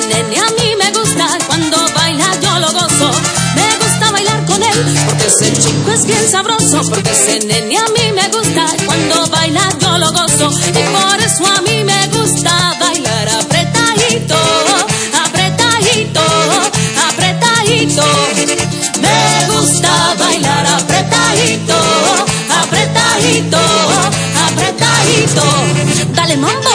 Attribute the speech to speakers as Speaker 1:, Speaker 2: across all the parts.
Speaker 1: nene a mí me gusta, cuando baila yo lo gozo. Me gusta bailar con él, porque ese chico es bien sabroso. Porque ese nene a mí me gusta, cuando baila yo lo gozo. Y por eso a mí me gusta bailar apretadito, apretadito, apretadito. Me gusta bailar apretadito, apretadito, apretadito. Dale mambo.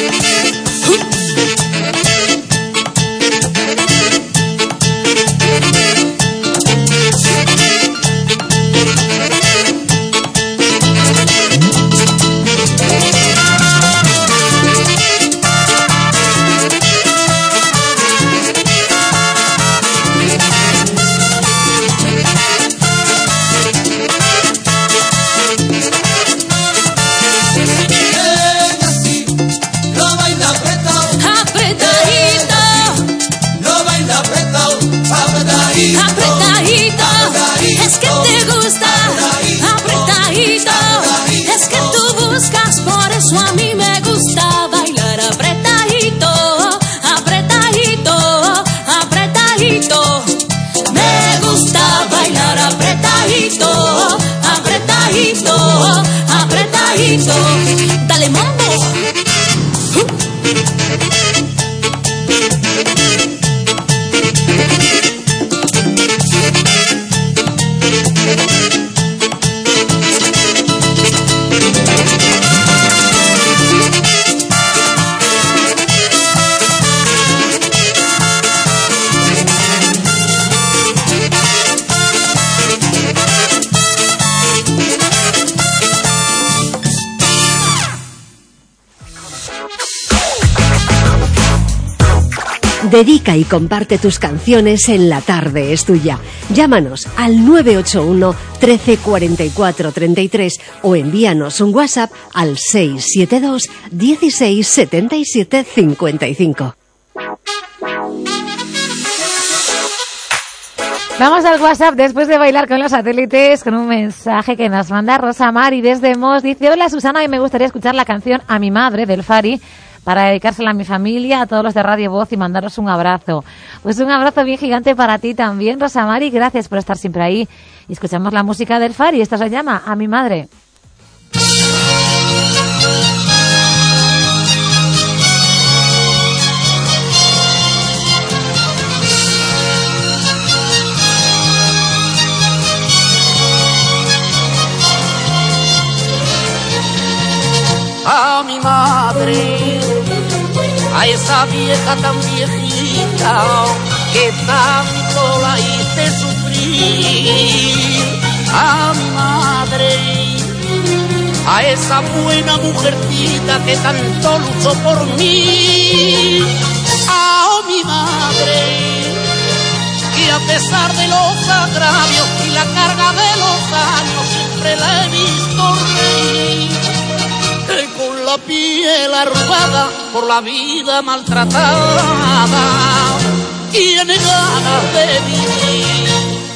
Speaker 1: Dale mambo.
Speaker 2: Dedica y comparte tus canciones en La Tarde es Tuya. Llámanos al 981 13 44 33 o envíanos un WhatsApp al 672 16 77 55.
Speaker 3: Vamos al WhatsApp después de bailar con los satélites con un mensaje que nos manda Rosa Mari desde Mos. Dice: hola Susana, y me gustaría escuchar la canción A mi madre del Fari para dedicársela a mi familia, a todos los de Radio Voz y mandaros un abrazo. Pues un abrazo bien gigante para ti también, Rosa Mari. Gracias por estar siempre ahí. Y escuchamos la música del Fari. Esto se llama A mi madre.
Speaker 4: A mi madre, a esa vieja tan viejita que tanto la hice sufrir. A mi madre, a esa buena mujercita que tanto luchó por mí. A mi madre, que a pesar de los agravios y la carga de los años siempre la he visto reír. Con la piel arrugada por la vida maltratada, tiene ganas de vivir.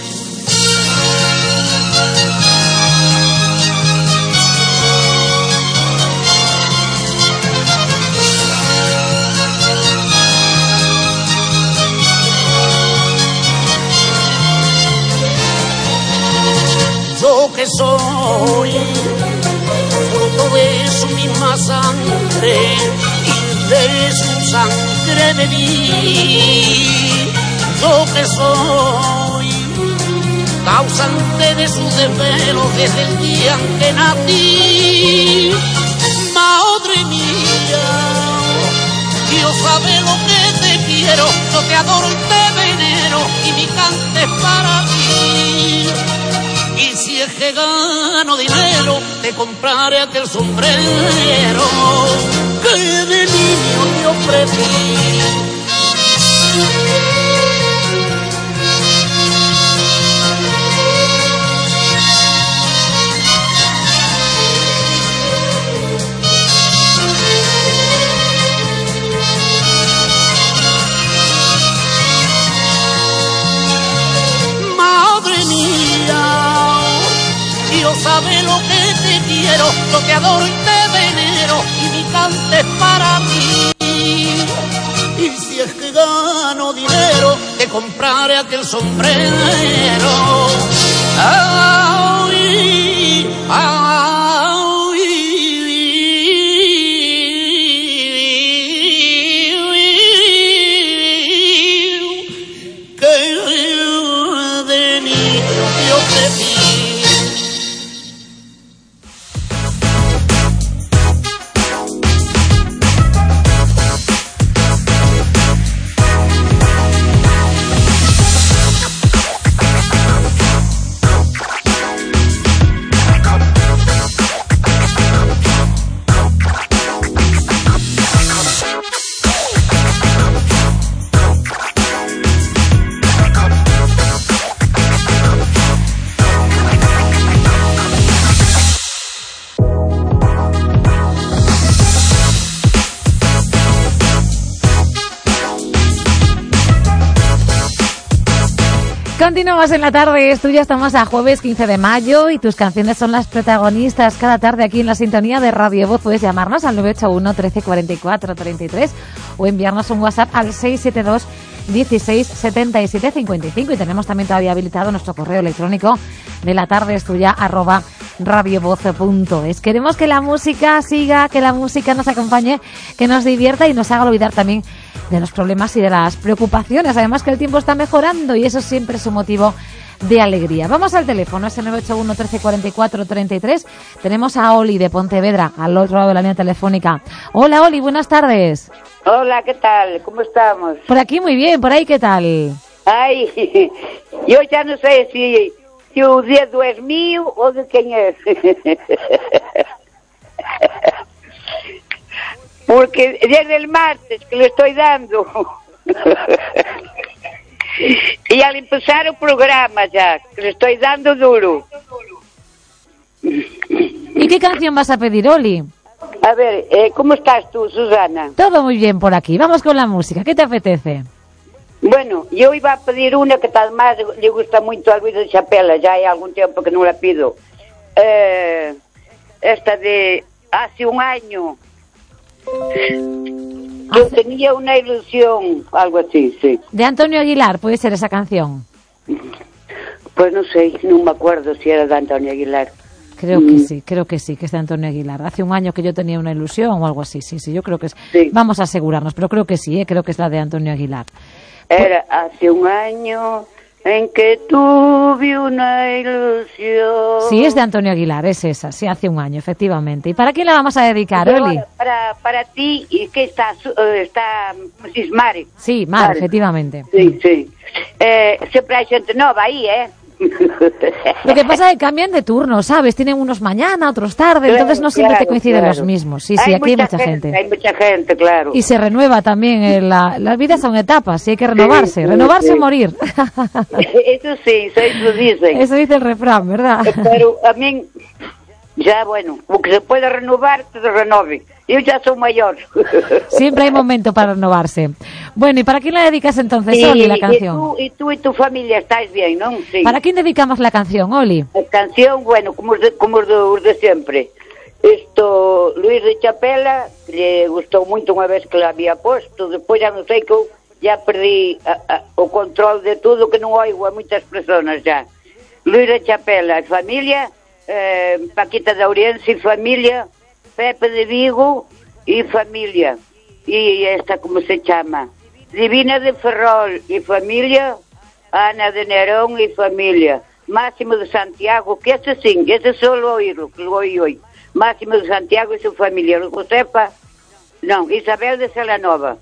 Speaker 4: Yo que soy fruto de su misma sangre y de su sangre bebí. Yo que soy causante de su desvelo desde el día en que nací. Madre mía, Dios sabe lo que te quiero, yo te adoro y te venero y mi canto es para ti. Y si es que gano dinero, te compraré aquel sombrero que de niño te ofrecí. Madre mía, Dios sabe lo que te quiero, lo que adoro y te venero, y mi canto es para ti. Y si es que gano dinero, te compraré aquel sombrero. Ay, ay, que de niño yo te vi.
Speaker 3: Continuamos en la tarde, ya estamos a jueves 15 de mayo y tus canciones son las protagonistas cada tarde aquí en la sintonía de Radio Voz. Puedes llamarnos al 981 13 44 33 o enviarnos un WhatsApp al 672 16 77 55 y tenemos también todavía habilitado nuestro correo electrónico de la tarde @radiovoz.es. Queremos que la música siga, que la música nos acompañe, que nos divierta y nos haga olvidar también de los problemas y de las preocupaciones. Además que el tiempo está mejorando y eso siempre es un motivo de alegría. Vamos al teléfono, es el 981 13 44 33. Tenemos a Oli de Pontevedra, al otro lado de la línea telefónica. Hola Oli, buenas tardes.
Speaker 5: Hola, ¿qué tal? ¿Cómo estamos?
Speaker 3: Por aquí muy bien, por ahí ¿qué tal?
Speaker 5: Ay, yo ya no sé si o dedo es mío o de quién es. Porque desde el martes que le estoy dando. Y al empezar el programa ya, que le estoy dando duro.
Speaker 3: ¿Y qué canción vas a pedir, Oli?
Speaker 5: A ver, ¿cómo estás tú, Susana?
Speaker 3: Todo muy bien por aquí. Vamos con la música. ¿Qué te apetece?
Speaker 5: Bueno, yo iba a pedir una que tal más le gusta mucho a Luis de Chapela, ya hay algún tiempo que no la pido. Esta de hace un año. Yo tenía una ilusión, algo así, sí.
Speaker 3: De Antonio Aguilar, puede ser esa canción.
Speaker 5: Pues no sé, no me acuerdo si era de Antonio Aguilar.
Speaker 3: Creo que sí, que es de Antonio Aguilar. Hace un año que yo tenía una ilusión o algo así, sí, yo creo que es. Sí. Vamos a asegurarnos, pero creo que sí, creo que es la de Antonio Aguilar.
Speaker 5: Era hace un año en que tuve una ilusión.
Speaker 3: Sí, es de Antonio Aguilar, es esa, sí, hace un año, efectivamente. ¿Y para quién la vamos a dedicar, Oli?
Speaker 5: Para ti, y que está Mari.
Speaker 3: Sí, Mar, efectivamente.
Speaker 5: Sí. Siempre hay gente nueva ahí,
Speaker 3: Lo que pasa es que cambian de turno, ¿sabes? Tienen unos mañana, otros tarde, claro, entonces no siempre te coinciden los mismos. Sí, aquí hay mucha gente.
Speaker 5: Hay mucha gente, claro.
Speaker 3: Y se renueva también, las vidas son etapas, y hay que renovarse, renovarse o morir.
Speaker 5: Eso sí, eso dicen.
Speaker 3: Eso dice el refrán, ¿verdad?
Speaker 5: Pero a mí, ya bueno, lo que se puede renovar, se renove. Yo ya soy mayor.
Speaker 3: Siempre hay momento para renovarse. Bueno, ¿y para quién la dedicas entonces, Oli, la canción?
Speaker 5: Y tú y tu familia estáis bien, ¿no? Sí.
Speaker 3: ¿Para quién dedicamos la canción, Oli?
Speaker 5: La canción, bueno, como os de siempre. Luis de Chapela, le gustou moito unha vez que la había posto, despois ya non sei que eu ya perdí o control de todo, que non oigo a moitas personas ya. Luis de Chapela e familia, Paquita de Ourense e familia, Pepe de Vigo e familia. E esta como se chama? Divina de Ferrol e familia, Ana de Nerón e familia, Máximo de Santiago, que ese sim, ese solo oírlo, que lo oí hoy. Máximo de Santiago e su familia, Josefa, non, Isabel de Celanova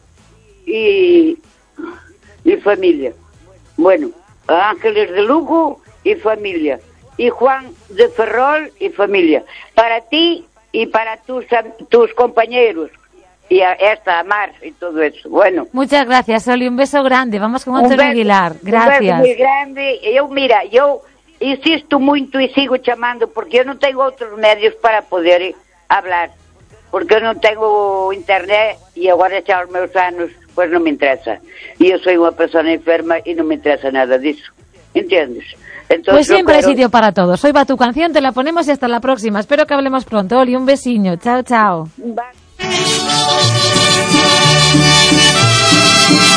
Speaker 5: e familia. Bueno, Ángeles de Lugo e familia, e Juan de Ferrol e familia. Para ti y para tus compañeros y a esta Mar y todo eso. Bueno,
Speaker 3: muchas gracias, Oli, un beso grande. Vamos con Antonio Aguilar. Gracias.
Speaker 5: Un beso muy grande. Eu insisto moito e sigo chamando porque eu non tengo outros medios para poder hablar, porque eu non tengo internet e agora xa os meus anos pues non me interesa, e eu soy unha persona enferma e non me interesa nada disso, ¿entiendes? Entonces,
Speaker 3: pues siempre hay sitio para todos. Hoy va tu canción, te la ponemos y hasta la próxima. Espero que hablemos pronto, Oli. Un besiño. Chao, chao.
Speaker 5: Bye.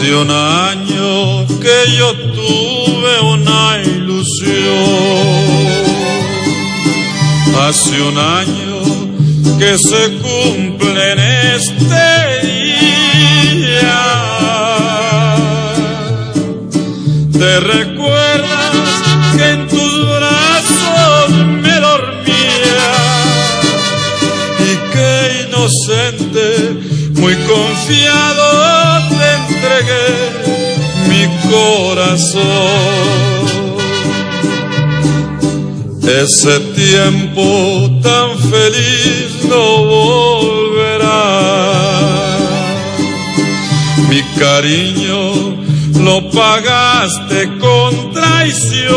Speaker 6: Hace un año que yo tuve una ilusión, hace un año que se cumple en este día. ¿Te recuerdas que en tus brazos me dormía y que inocente, muy confiado, te entregué mi corazón? Ese tiempo tan feliz no volverá. Mi cariño lo pagaste con traiciones.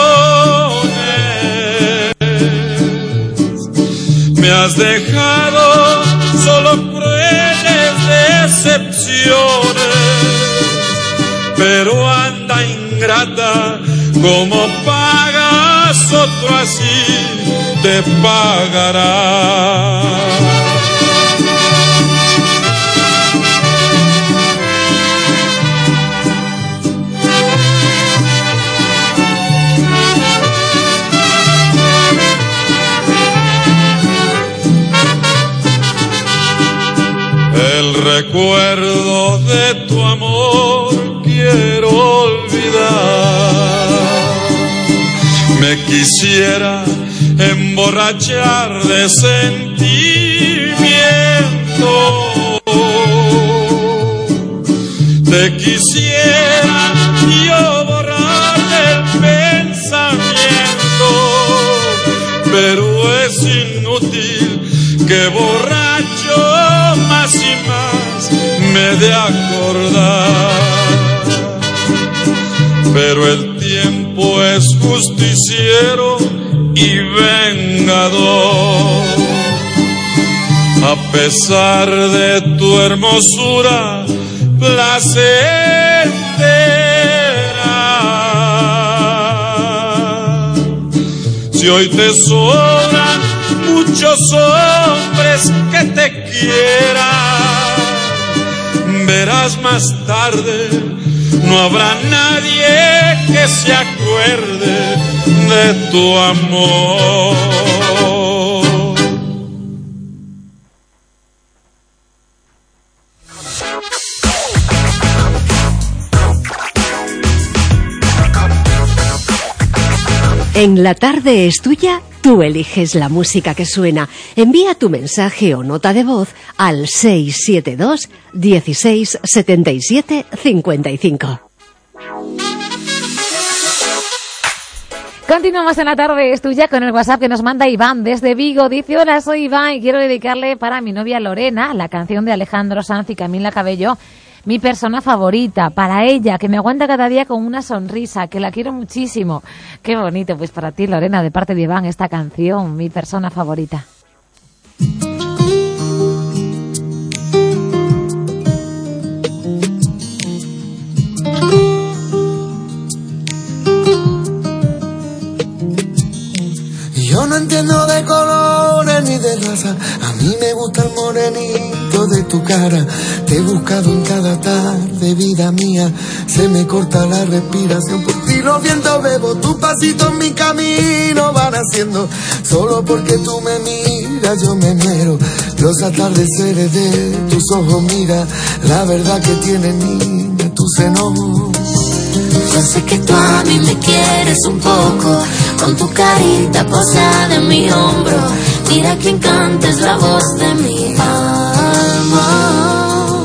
Speaker 6: Me has dejado solo crueles decepciones. Pero anda ingrata, como pagas otro así te pagará. El recuerdo de tu amor quiero olvidar. Me quisiera emborrachar de sentimiento. Te quisiera yo borrar del pensamiento, pero es inútil que borracho más y más me de acordar. Pero el tiempo es justiciero y vengador. A pesar de tu hermosura placentera, si hoy te sobran muchos hombres que te quieran, verás más tarde, no habrá nadie que se acuerde de tu amor.
Speaker 2: En La Tarde es Tuya, tú eliges la música que suena. Envía tu mensaje o nota de voz al 672 16 77 55.
Speaker 3: Continuamos en La Tarde es Tuya con el WhatsApp que nos manda Iván desde Vigo. Dice: hola, soy Iván y quiero dedicarle para mi novia Lorena la canción de Alejandro Sanz y Camila Cabello, Mi persona favorita, para ella, que me aguanta cada día con una sonrisa, que la quiero muchísimo. Qué bonito, pues para ti, Lorena, de parte de Iván, esta canción, Mi persona favorita.
Speaker 7: Yo no entiendo de colores ni de raza, a mí me gusta el morenito de tu cara. Te he buscado en cada tarde, vida mía, se me corta la respiración. Por ti los vientos bebo, tus pasitos en mi camino van haciendo. Solo porque tú me miras yo me muero. Los atardeceres de tus ojos, mira, la verdad que tienen, niña, tus enojos.
Speaker 1: Yo sé que tú a mí me quieres un poco, con tu carita posada en mi hombro. Mira que encanta es la voz de mi alma.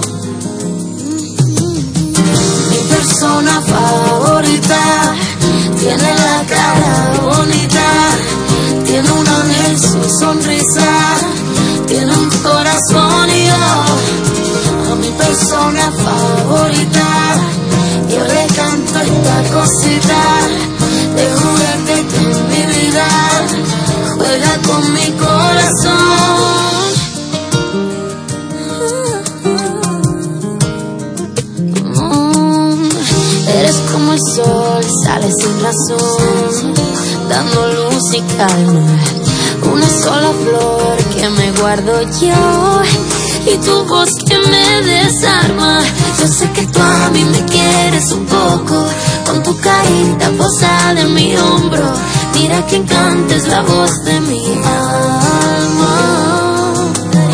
Speaker 1: Mi persona favorita tiene la cara bonita, tiene un ángel, su sonrisa, tiene un corazón y yo, a mi persona favorita, yo le canto esta cosita de juguete que en mi vida juega con mi corazón. Eres como el sol, sale sin razón, dando luz y calma. Una sola flor que me guardo yo, y tu voz que me desarma. Yo sé que tú a mí me quieres un poco, con tu carita posada en mi hombro. Mira que encanta es la voz de mi alma.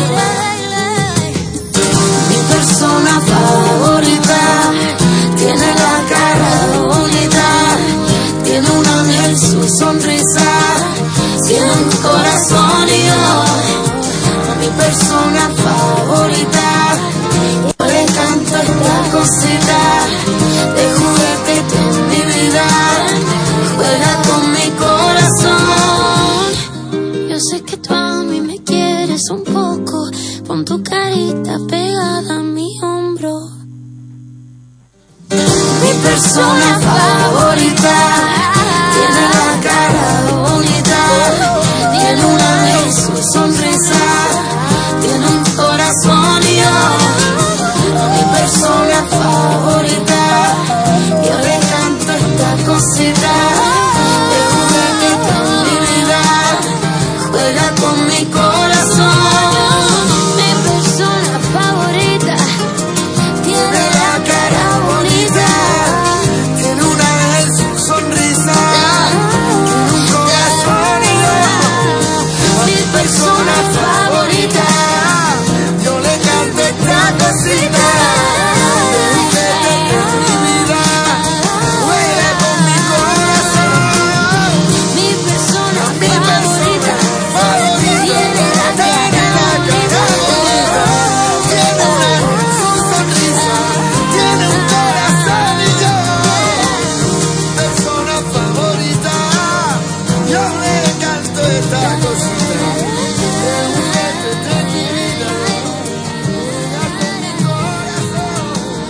Speaker 1: Mi persona favorita tiene la cara bonita, tiene un ángel su sonrisa, tiene un corazón y yo, mi persona favorita, yo le canto esta cosita de juguete que en mi vida juega con mi corazón. Yo sé que tú a mí me quieres un poco, pon tu carita pegada a mi hombro. Mi persona favorita tiene la cara bonita, tiene un ángel su sonrisa, tiene un corazón y yo, mi persona favorita, yo le canto esta cosita de juguete con mi vida, juega con mi corazón. Mi persona favorita tiene la cara bonita,
Speaker 7: Tiene un ángel su sonrisa, tiene un corazón y yo,
Speaker 1: mi persona favorita.
Speaker 7: yo le canto esta cosita de juguete que en mi vida juega con mi corazón.
Speaker 1: Mi persona favorita tiene la cara bonita,
Speaker 7: Tiene un ángel su sonrisa, tiene un corazón y yo, persona favorita, yo le canto esta cosita de juguete de mi vida, juega con mi corazón.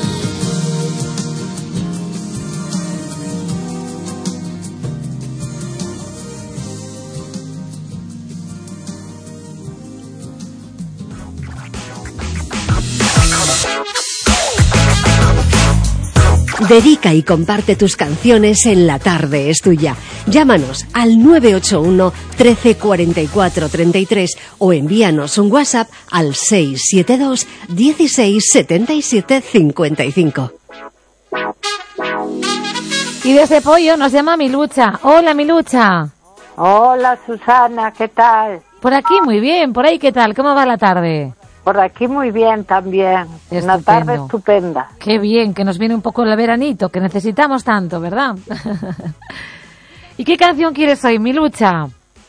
Speaker 2: Dedica y comparte tus canciones en La Tarde es Tuya. Llámanos al 981 13 44 33 o envíanos un WhatsApp al 672 16 77 55.
Speaker 3: Y desde Pollo nos llama Milucha. Hola, Milucha.
Speaker 8: Hola Susana, ¿qué tal?
Speaker 3: Por aquí muy bien, por ahí ¿qué tal? ¿Cómo va la tarde?
Speaker 8: Por aquí muy bien también. Una tarde estupenda.
Speaker 3: Qué bien, que nos viene un poco el veranito, que necesitamos tanto, ¿verdad? ¿Y qué canción quieres hoy, Milucha?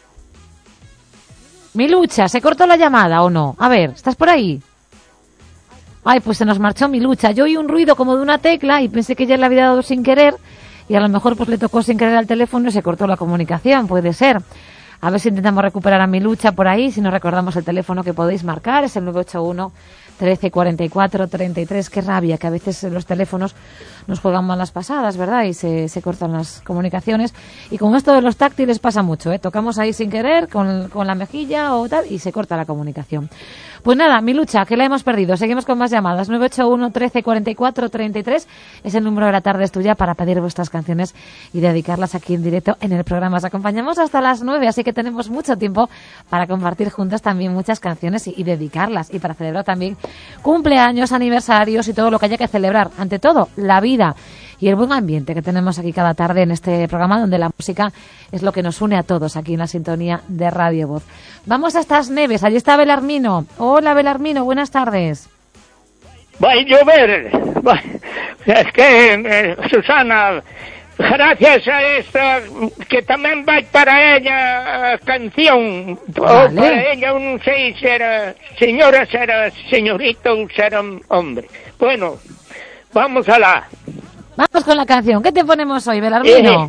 Speaker 3: Milucha, ¿se cortó la llamada o no? A ver, ¿estás por ahí? Ay, pues se nos marchó Milucha. Yo oí un ruido como de una tecla y pensé que ya le había dado sin querer y a lo mejor pues le tocó sin querer al teléfono y se cortó la comunicación, puede ser. A ver si intentamos recuperar a Milucha por ahí, si nos recordamos el teléfono que podéis marcar, es el 981 13 44 33. Qué rabia, que a veces los teléfonos nos juegan malas pasadas, ¿verdad? Y se cortan las comunicaciones. Y con esto de los táctiles pasa mucho, ¿eh? Tocamos ahí sin querer, con la mejilla o tal, y se corta la comunicación. Pues nada, Milucha, que la hemos perdido. Seguimos con más llamadas. 981 13 44 33 es el número de La Tarde es Tuya para pedir vuestras canciones y dedicarlas aquí en directo en el programa. Os acompañamos hasta las 9, así que tenemos mucho tiempo para compartir juntas también muchas canciones y dedicarlas. Y para celebrar también cumpleaños, aniversarios y todo lo que haya que celebrar. Ante todo, la vida y el buen ambiente que tenemos aquí cada tarde en este programa, donde la música es lo que nos une a todos aquí en la sintonía de Radio Voz. Vamos a estas Neves, allí está Belarmino. Hola Belarmino, buenas tardes.
Speaker 9: Va a llover. Es que, Susana, gracias a esta, que también va para ella canción, vale. O para ella no sé si era señora, será señorita o será hombre. Bueno, vamos Vamos
Speaker 3: con la canción. ¿Qué te ponemos hoy, Belarmino?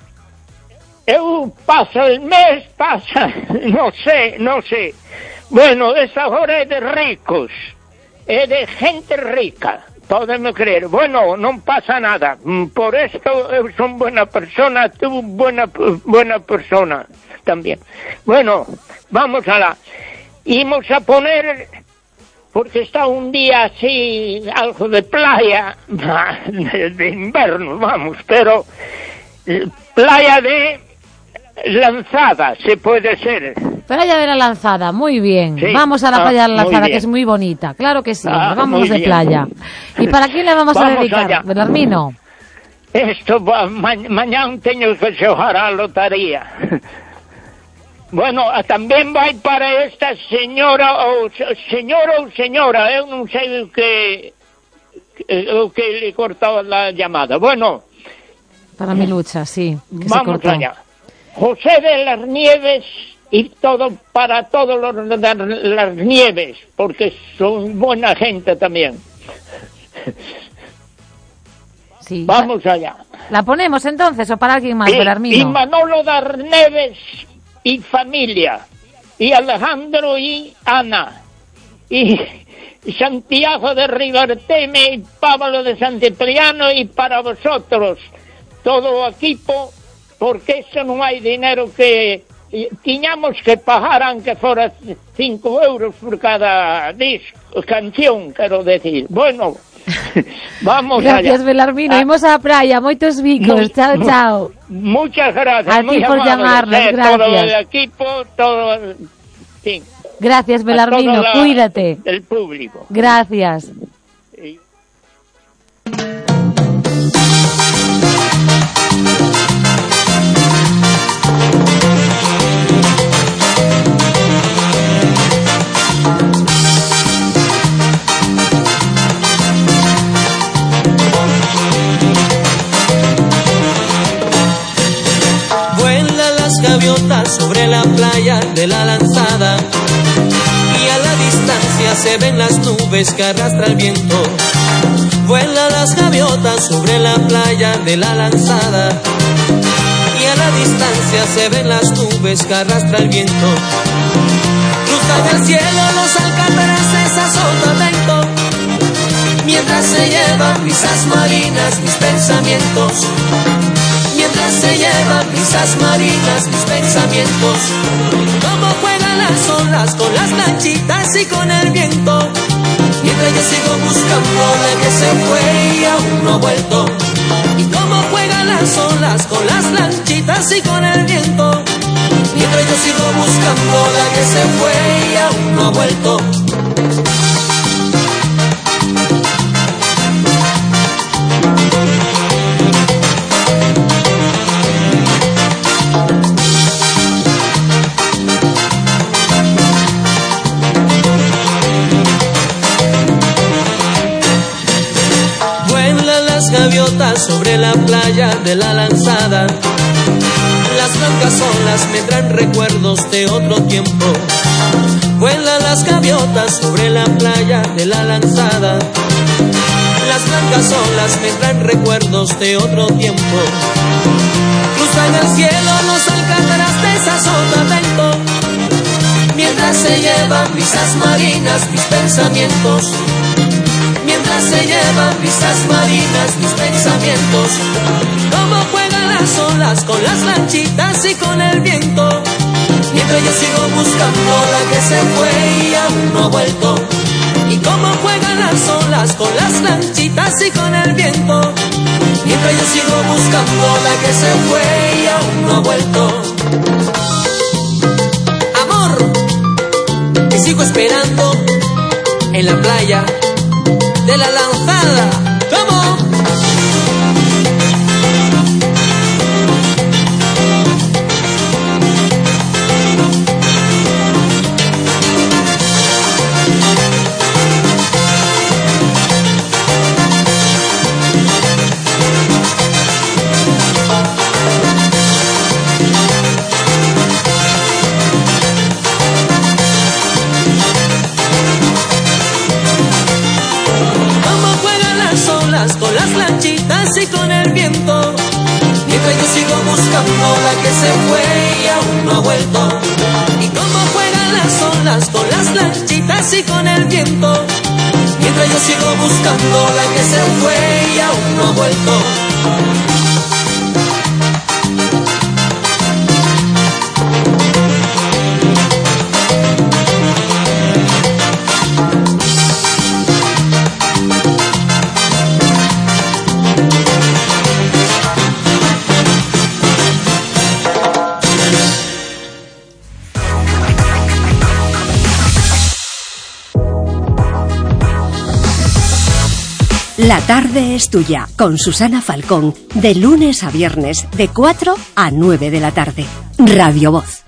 Speaker 9: Eu pasa el mes, no sé. Bueno, esta hora es de ricos, es de gente rica, podemos creer. Bueno, no pasa nada, por esto eu son buena persona, tú buena persona también. Bueno, vamos íbamos a poner, porque está un día así, algo de playa, de invierno, vamos, pero playa de Lanzada, se puede ser.
Speaker 3: Playa de la Lanzada, muy bien.
Speaker 9: Sí.
Speaker 3: Vamos a la Playa de la Lanzada,
Speaker 9: bien.
Speaker 3: que es muy bonita. Claro que sí,
Speaker 9: Ah,
Speaker 3: vamos
Speaker 9: muy
Speaker 3: de
Speaker 9: bien.
Speaker 3: playa. ¿Y para quién le vamos a
Speaker 9: Vamos
Speaker 3: dedicar,
Speaker 9: allá.
Speaker 3: Belarmino?
Speaker 9: Esto mañana tengo que xogar a lotería. Bueno, tamén vai para esta señora ou señora, eu non sei o que le cortaba la llamada. Bueno,
Speaker 3: Para mi lucha, sí. Que se
Speaker 9: vamos
Speaker 3: cortó.
Speaker 9: allá. José de las Nieves y todo para todos los de las Nieves, porque son buena gente también.
Speaker 3: Sí.
Speaker 9: Vamos allá.
Speaker 3: ¿La ponemos entonces o para alguien más,
Speaker 9: Y
Speaker 3: Belarmino?
Speaker 9: Manolo das Neves y familia, y Alejandro y Ana, y Santiago de Ribarteme y Pablo de Santipriano, y para vosotros, todo o equipo, porque eso non hai dinero que tiñamos que pagar, aunque fora 5 euros por cada disco, canción, quero decir. Bueno, vamos
Speaker 3: Gracias,
Speaker 9: allá.
Speaker 3: Belarmino. Imos á praia, moitos bicos. Chao, chao.
Speaker 9: Muchas gracias.
Speaker 3: A ti
Speaker 9: muy
Speaker 3: por
Speaker 9: amables,
Speaker 3: llamarnos,
Speaker 9: todo
Speaker 3: gracias.
Speaker 9: el equipo, todo, sí,
Speaker 3: Gracias, Belarmino. Cuídate.
Speaker 9: El público.
Speaker 3: Gracias.
Speaker 9: Sí.
Speaker 10: Vuelan las gaviotas sobre la playa de la Lanzada y a la distancia se ven las nubes que arrastra el viento. Vuelan las gaviotas sobre la playa de la Lanzada y a la distancia se ven las nubes que arrastra el viento. Cruzan el cielo los alcatraces a sotavento, mientras se llevan brisas marinas mis pensamientos. Mientras se llevan brisas marinas mis pensamientos. Cómo juegan las olas con las lanchitas y con el viento. Mientras yo sigo buscando la que se fue y aún no ha vuelto. Y cómo juegan las olas con las lanchitas y con el viento. Mientras yo sigo buscando la que se fue y aún no ha vuelto. Gaviotas sobre la playa de la Lanzada, las blancas olas me traen recuerdos de otro tiempo. Vuelan las gaviotas sobre la playa de la Lanzada, las blancas olas me traen recuerdos de otro tiempo. Cruzan el cielo los alcatraces a sotavento, mientras se llevan brisas marinas mis pensamientos. Mientras se llevan brisas marinas mis pensamientos. Cómo juegan las olas con las lanchitas y con el viento. Mientras yo sigo buscando la que se fue y aún no ha vuelto. Y cómo juegan las olas con las lanchitas y con el viento. Mientras yo sigo buscando la que se fue y aún no ha vuelto. Amor, te sigo esperando en la playa de la Lanzada. ¡Vamos! Con las lanchitas y con el viento, mientras yo sigo buscando la que se fue y aún no ha vuelto. Y cómo juegan las olas con las lanchitas y con el viento, mientras yo sigo buscando la que se fue y aún no ha vuelto.
Speaker 2: La tarde es tuya, con Susana Falcón, de lunes a viernes, de 4 a 9 de la tarde. Radio Voz.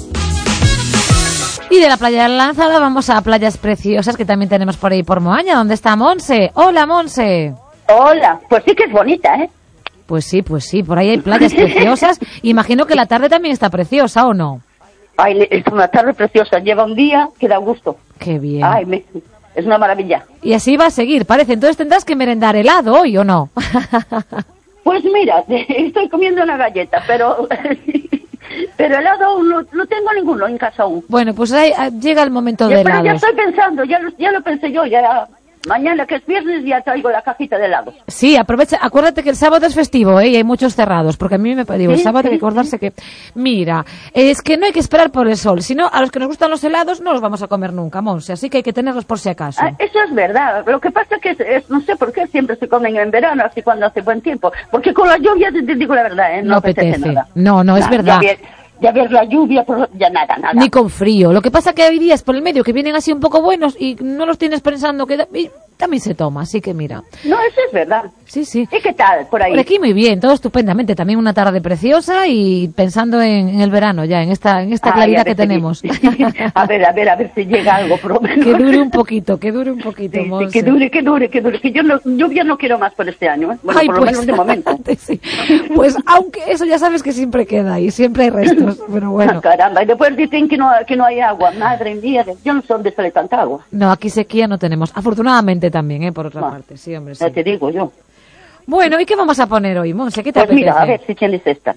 Speaker 3: Y de la playa de la Lanzada vamos a playas preciosas que también tenemos por ahí por Moaña, donde está Monse. Hola, Monse.
Speaker 11: Hola, pues sí que es bonita, ¿eh?
Speaker 3: Pues sí, por ahí hay playas preciosas. Imagino que la tarde también está preciosa, ¿o no?
Speaker 11: Ay, es una tarde preciosa, lleva un día que da gusto.
Speaker 3: Qué bien.
Speaker 11: Ay, es una maravilla.
Speaker 3: Y así va a seguir, parece. Entonces tendrás que merendar helado hoy, ¿o no?
Speaker 11: Pues mira, estoy comiendo una galleta, pero helado no tengo ninguno en casa aún.
Speaker 3: Bueno, pues ahí llega el momento de helados.
Speaker 11: Pero ya estoy pensando, ya lo pensé yo, ya mañana que es viernes ya traigo la cajita de helados.
Speaker 3: Sí, aprovecha, acuérdate que el sábado es festivo, y hay muchos cerrados, porque a mí me digo, el sábado hay que acordarse que, mira, es que no hay que esperar por el sol, sino a los que nos gustan los helados no los vamos a comer nunca, Monse, así que hay que tenerlos por si acaso.
Speaker 11: Eso es verdad, lo que pasa es que no sé por qué siempre se comen en verano, así cuando hace buen tiempo, porque con la lluvia, te digo la verdad, no apetece nada.
Speaker 3: No, es verdad.
Speaker 11: Ya ves la lluvia, ya nada.
Speaker 3: Ni con frío. Lo que pasa que hay días por el medio que vienen así un poco buenos y no los tienes pensando que también se toma, así que mira.
Speaker 11: No, eso es verdad.
Speaker 3: Sí.
Speaker 11: ¿Y qué tal por ahí?
Speaker 3: Por aquí muy bien, todo estupendamente. También una tarde preciosa y pensando en el verano ya, en esta claridad que tenemos.
Speaker 11: A ver si llega algo, por lo menos.
Speaker 3: Que dure un poquito, Monse.
Speaker 11: Que dure. Que yo lluvia no quiero más por este año, ¿eh? Bueno, por lo menos de momento.
Speaker 3: Sí. Pues aunque eso ya sabes que siempre queda y siempre hay restos, pero bueno.
Speaker 11: Caramba, y después dicen que no hay agua. Madre mía, yo no sé dónde sale tanta agua.
Speaker 3: No, aquí sequía no tenemos. Afortunadamente también, por otra parte. Sí, hombre, sí.
Speaker 11: Ya te digo yo.
Speaker 3: Bueno, ¿y qué vamos a poner hoy, Monse? ¿Qué te apetece?
Speaker 11: Mira, a ver si tienes esta.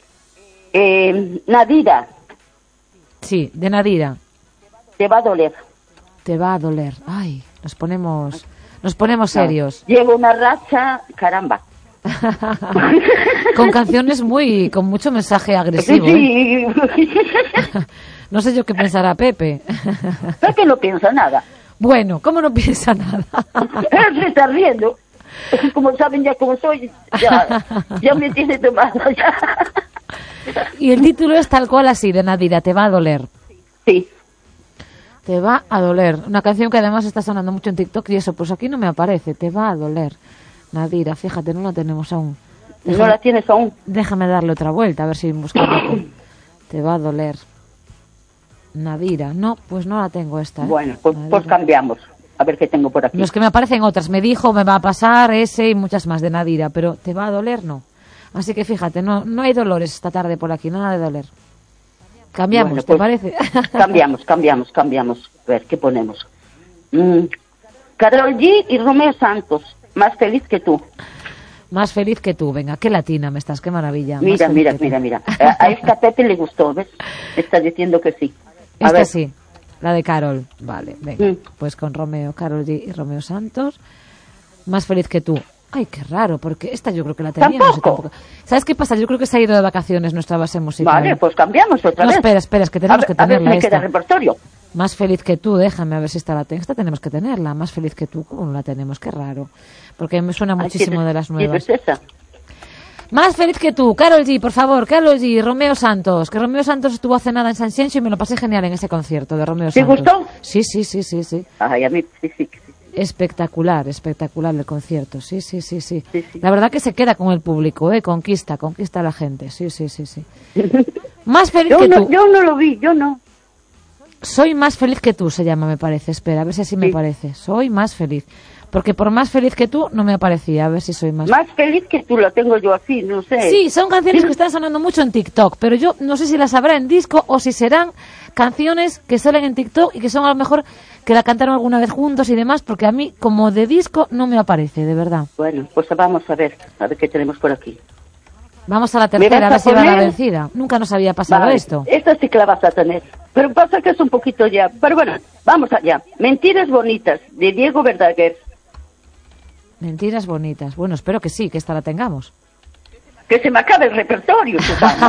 Speaker 11: Nadira.
Speaker 3: Sí, de Nadira.
Speaker 11: Te va a doler.
Speaker 3: Te va a doler. Ay, nos ponemos serios.
Speaker 11: Llevo una racha, caramba.
Speaker 3: Con canciones con mucho mensaje agresivo.
Speaker 11: Sí.
Speaker 3: No sé yo qué pensará Pepe.
Speaker 11: Pepe no piensa nada.
Speaker 3: Bueno, ¿cómo no piensa nada?
Speaker 11: Él se está riendo. Como saben ya cómo soy, ya me tiene tomado ya.
Speaker 3: Y el título es tal cual así, de Nadira, te va a doler.
Speaker 11: Sí.
Speaker 3: Te va a doler. Una canción que además está sonando mucho en TikTok y eso, pues aquí no me aparece. Te va a doler. Nadira, fíjate, no la tenemos aún.
Speaker 11: ¿No la tienes aún?
Speaker 3: Déjame darle otra vuelta, a ver si buscamos. Te va a doler. Nadira. No, pues no la tengo esta.
Speaker 11: Bueno, pues cambiamos. A ver qué tengo por aquí.
Speaker 3: No, es que me aparecen otras. Me dijo, me va a pasar ese y muchas más de Nadira, pero te va a doler, no. Así que fíjate, no hay dolores esta tarde por aquí, nada de doler. Cambiamos, bueno, ¿te parece?
Speaker 11: Cambiamos. A ver, ¿qué ponemos? Karol G y Romeo Santos, Más feliz que tú.
Speaker 3: Más feliz que tú, venga, qué latina me estás, qué maravilla.
Speaker 11: Mira. A esta Pepe le gustó, ¿ves? Está diciendo que sí.
Speaker 3: Esta sí, la de Karol. Vale, venga, pues con Karol G y Romeo Santos, Más feliz que tú. Ay, qué raro, porque esta yo creo que la tenía.
Speaker 11: ¿Tampoco?
Speaker 3: ¿Sabes qué pasa? Yo creo que se ha ido de vacaciones nuestra base musical.
Speaker 11: Vale, pues cambiamos otra vez.
Speaker 3: Espera, es que tenemos que tenerla.
Speaker 11: A ver, me queda repertorio.
Speaker 3: Más feliz que tú, déjame a ver si esta la tengo. Esta tenemos que tenerla. Más feliz que tú, ¿cómo no la tenemos? Qué raro. Porque me suena muchísimo de las nuevas.
Speaker 11: ¿Qué es esa?
Speaker 3: Más feliz que tú, Karol G, por favor, Karol G, Romeo Santos. Que Romeo Santos estuvo hace nada en San Xenxo y me lo pasé genial en ese concierto de Romeo Santos.
Speaker 11: ¿Te gustó?
Speaker 3: Sí.
Speaker 11: Ay, a mí sí.
Speaker 3: Espectacular el concierto, sí. La verdad que se queda con el público, conquista a la gente, sí. Más feliz que tú.
Speaker 11: Yo no lo vi, yo no.
Speaker 3: Soy más feliz que tú, se llama, me parece. Espera, a ver si así me parece. Soy más feliz. Porque por más feliz que tú no me aparecía, a ver si soy más...
Speaker 11: Más feliz que tú, lo tengo yo así, no sé.
Speaker 3: Sí, son canciones que están sonando mucho en TikTok, pero yo no sé si las habrá en disco o si serán canciones que salen en TikTok y que son a lo mejor que la cantaron alguna vez juntos y demás, porque a mí como de disco no me aparece, de verdad.
Speaker 11: Bueno, pues vamos a ver qué tenemos por aquí.
Speaker 3: Vamos a la tercera, a ver si va la vencida. Nunca nos había pasado esto.
Speaker 11: Esta sí que la vas a tener. Pero pasa que es un poquito ya. Pero bueno, vamos allá. Mentiras bonitas, de Diego Verdaguer.
Speaker 3: Mentiras bonitas. Bueno, espero que sí, que esta la tengamos.
Speaker 11: Que se me acabe el repertorio, Susana.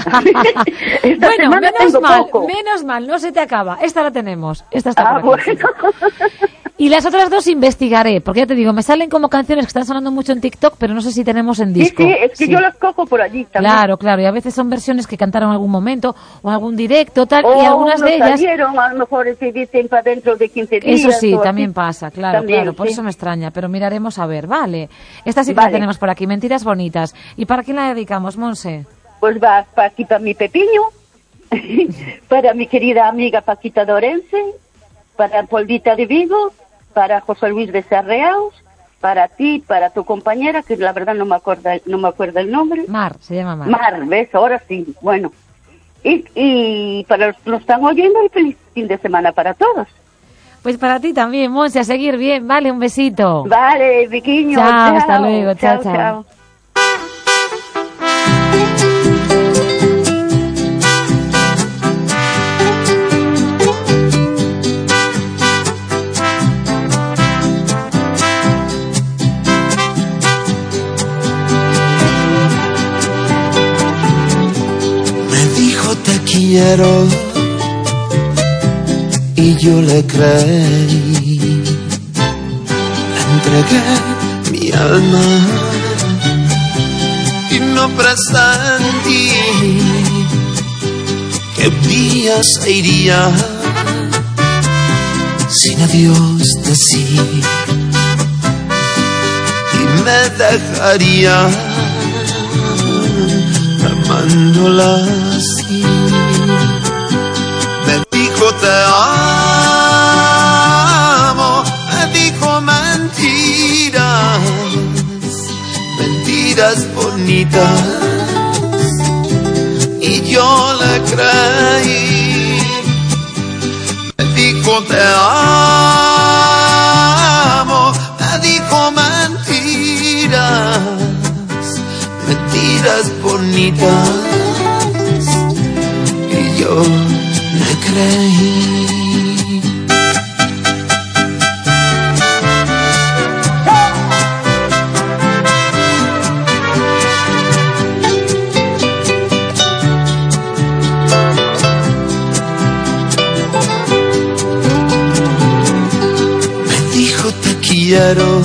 Speaker 3: Bueno, menos mal, no se te acaba. Esta la tenemos. Esta está por aquí.
Speaker 11: Bueno.
Speaker 3: Y las otras dos investigaré, porque ya te digo, me salen como canciones que están sonando mucho en TikTok, pero no sé si tenemos en disco.
Speaker 11: Sí, es que yo las cojo por allí también.
Speaker 3: Claro, y a veces son versiones que cantaron en algún momento, o algún directo, tal, y algunas de ellas...
Speaker 11: salieron, a lo mejor se dicen para dentro de 15 días.
Speaker 3: Eso sí, también
Speaker 11: así.
Speaker 3: pasa, claro, por eso me extraña, pero miraremos a ver, vale. Esta sí que la tenemos por aquí, Mentiras Bonitas. ¿Y para quién la dedicamos, Monse?
Speaker 11: Pues va para aquí, para mi Pepiño, para mi querida amiga Paquita Dorense, para Polvita de Vigo, para José Luis de Sarreaus, para ti, para tu compañera, que la verdad no me acuerdo el nombre.
Speaker 3: Mar, se llama Mar.
Speaker 11: Mar, ¿ves? Ahora sí, bueno. Y para los que nos están oyendo, el feliz fin de semana para todos.
Speaker 3: Pues para ti también, Monse, a seguir bien, vale, un besito.
Speaker 11: Vale, Viquiño.
Speaker 3: Chao, hasta luego, chao.
Speaker 7: Quiero y yo le creí, le entregué mi alma y no presentí que un día se iría sin adiós decir y me dejaría amándola así. Te amo, me dijo mentiras bonitas, y yo le creí. Me dijo te amo, me dijo mentiras bonitas, y yo le creí. Me dijo te quiero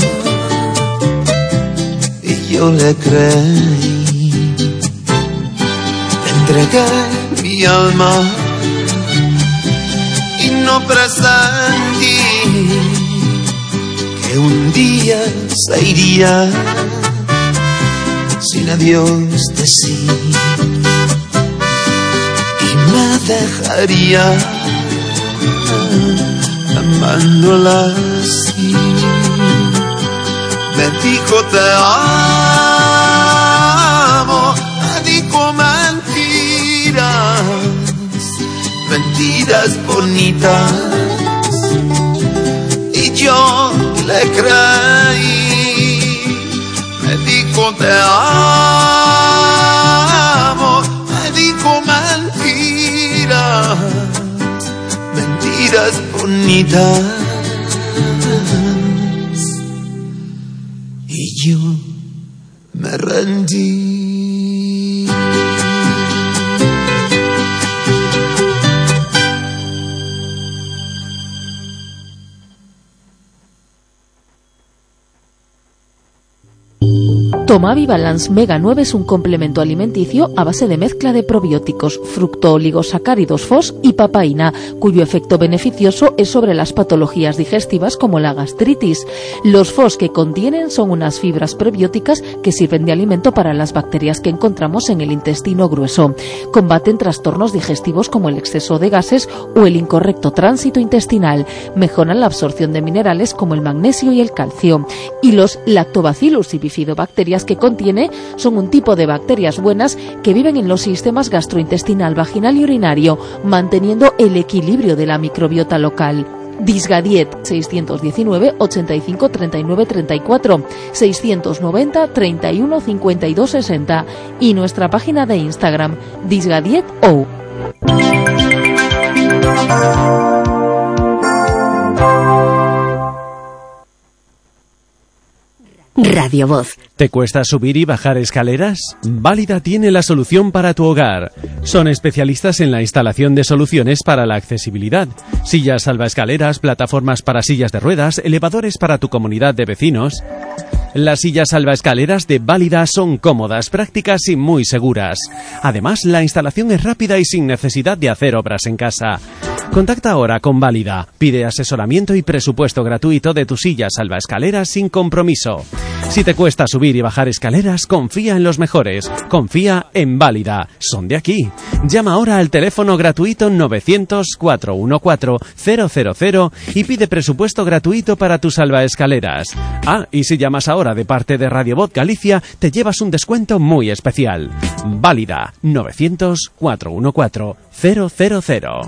Speaker 7: y yo le creí. Le entregué mi alma y no presentí que un día se iría sin adiós decir y me dejaría amándola así. Me dijo te amo, me dijo mentiras bonitas, y yo le creí. Me dijo te amo, me dijo mentiras bonitas, y yo me rendí.
Speaker 12: Tomavi Balance Mega 9 es un complemento alimenticio a base de mezcla de probióticos, fructooligosacáridos FOS y papaína, cuyo efecto beneficioso es sobre las patologías digestivas como la gastritis. Los FOS que contienen son unas fibras prebióticas que sirven de alimento para las bacterias que encontramos en el intestino grueso. Combaten trastornos digestivos como el exceso de gases o el incorrecto tránsito intestinal. Mejoran la absorción de minerales como el magnesio y el calcio. Y los lactobacillus y bifidobacterias que contiene son un tipo de bacterias buenas que viven en los sistemas gastrointestinal, vaginal y urinario, manteniendo el equilibrio de la microbiota local. Disgadiet 619 85 39 34 690 31 52 60 y nuestra página de Instagram disgadieto.
Speaker 2: Radio Voz.
Speaker 13: ¿Te cuesta subir y bajar escaleras? Válida tiene la solución para tu hogar. Son especialistas en la instalación de soluciones para la accesibilidad. Sillas salvaescaleras, plataformas para sillas de ruedas, elevadores para tu comunidad de vecinos. Las sillas salvaescaleras de Válida son cómodas, prácticas y muy seguras. Además, la instalación es rápida y sin necesidad de hacer obras en casa. Contacta ahora con Válida. Pide asesoramiento y presupuesto gratuito de tu silla salvaescaleras sin compromiso. Si te cuesta subir y bajar escaleras, confía en los mejores. Confía en Válida. Son de aquí. Llama ahora al teléfono gratuito 900-414-000 y pide presupuesto gratuito para tus salvaescaleras. Ah, y si llamas ahora de parte de Radio Voz Galicia, te llevas un descuento muy especial. Válida 900-414-000.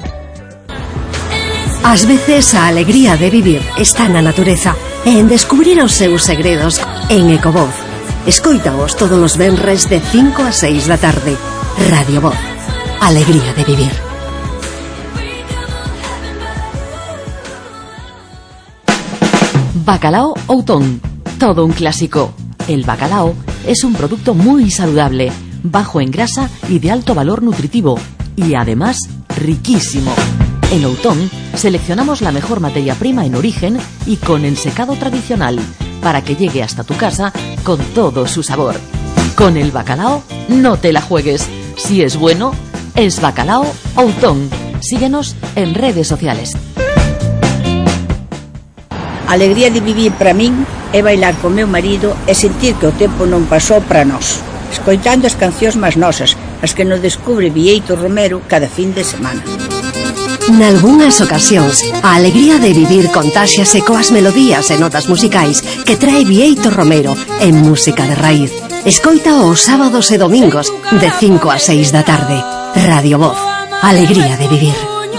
Speaker 2: Ás veces a alegría de vivir está na natureza e en descubrir os seus segredos en Ecovoz. Escoítaos todos os venres de 5 a 6 da tarde. Radio Voz. Alegría de vivir.
Speaker 12: Bacalao Outón. Todo un clásico. El bacalao es un producto muy saludable, bajo en grasa y de alto valor nutritivo, y además riquísimo. En Outón seleccionamos la mejor materia prima en origen y con el secado tradicional para que llegue hasta tu casa con todo su sabor. Con el bacalao no te la juegues. Si es bueno, es Bacalao Outón. Síguenos en redes sociales.
Speaker 14: Alegría de vivir para min é bailar con meu marido e sentir que o tempo non pasou para nós, escoitando as cancións máis nosas, as que nos descubre Bieito Romero cada fin de semana.
Speaker 2: Nalgúnas ocasións, a alegría de vivir contáxiase coas melodías e notas musicais que trae Bieito Romero en música de raíz. Escoita os sábados e domingos de 5 a 6 da tarde. Radio Voz. Alegría de vivir.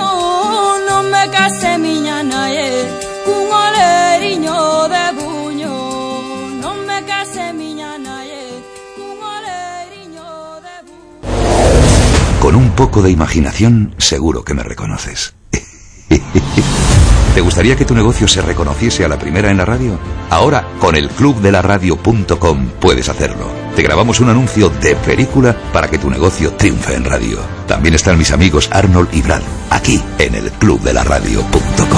Speaker 15: Con un poco de imaginación, seguro que me reconoces. ¿Te gustaría que tu negocio se reconociese a la primera en la radio? Ahora, con el clubdelaradio.com puedes hacerlo. Te grabamos un anuncio de película para que tu negocio triunfe en radio. También están mis amigos Arnold y Brad, aquí en el clubdelaradio.com.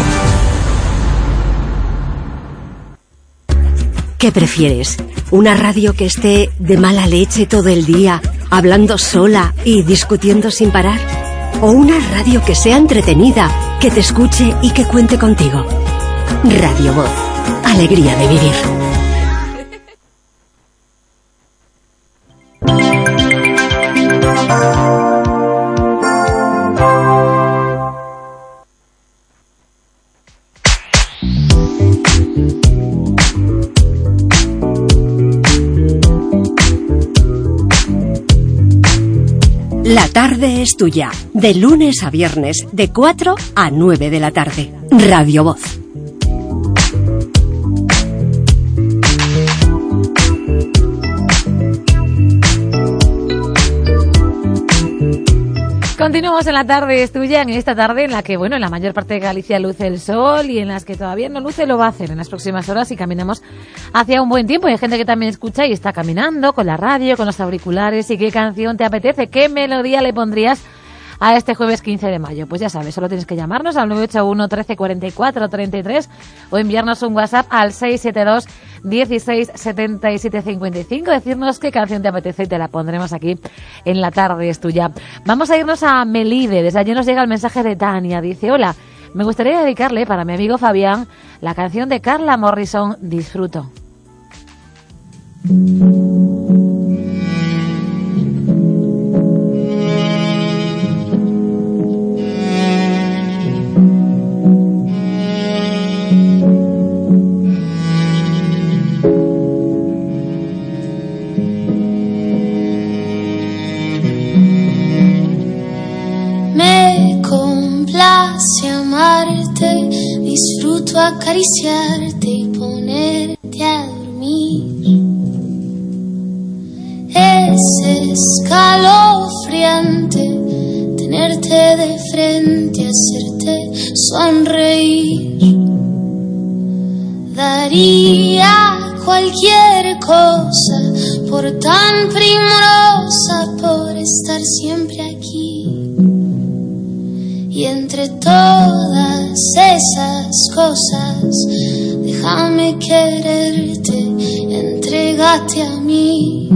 Speaker 2: ¿Qué prefieres? ¿Una radio que esté de mala leche todo el día, hablando sola y discutiendo sin parar? ¿O una radio que sea entretenida, que te escuche y que cuente contigo? Radio Voz. Alegría de vivir. La tarde es tuya, de lunes a viernes, de 4 a 9 de la tarde. Radio Voz.
Speaker 3: Continuamos en la tarde es tuya, en esta tarde en la que, bueno, en la mayor parte de Galicia luce el sol y en las que todavía no luce lo va a hacer en las próximas horas y caminamos hacia un buen tiempo. Y hay gente que también escucha y está caminando con la radio, con los auriculares. ¿Y qué canción te apetece? ¿Qué melodía le pondrías a este jueves 15 de mayo? Pues ya sabes, solo tienes que llamarnos al 981 13 44 33 o enviarnos un WhatsApp al 672 16 77 55, decirnos qué canción te apetece y te la pondremos aquí en la tarde es tuya. Vamos a irnos a Melide. Desde allí nos llega el mensaje de Tania. Dice: hola, me gustaría dedicarle para mi amigo Fabián la canción de Carla Morrison, Disfruto.
Speaker 16: Amarte, disfruto acariciarte y ponerte a dormir. Es escalofriante tenerte de frente, hacerte sonreír. Daría cualquier cosa, por tan primorosa, por estar siempre aquí. Y entre todas esas cosas, déjame quererte, entrégate a mí.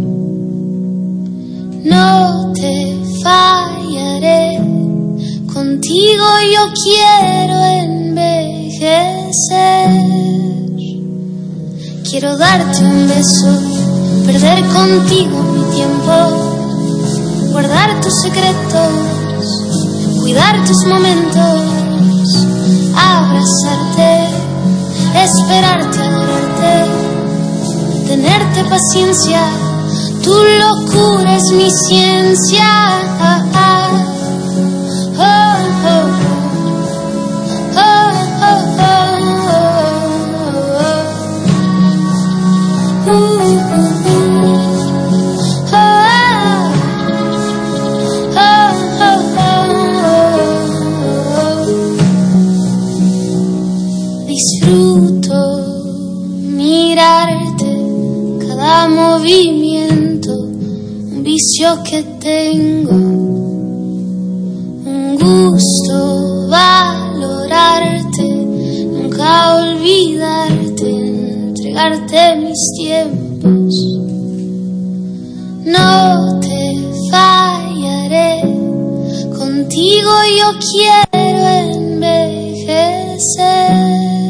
Speaker 16: No te fallaré, contigo yo quiero envejecer. Quiero darte un beso, perder contigo mi tiempo, guardar tus secretos, cuidar tus momentos, abrazarte, esperarte, adorarte, tenerte paciencia, tu locura es mi ciencia. Disfruto mirarte, cada movimiento, un vicio que tengo, un gusto valorarte, nunca olvidarte, entregarte mis tiempos. No te fallaré, contigo yo quiero envejecer.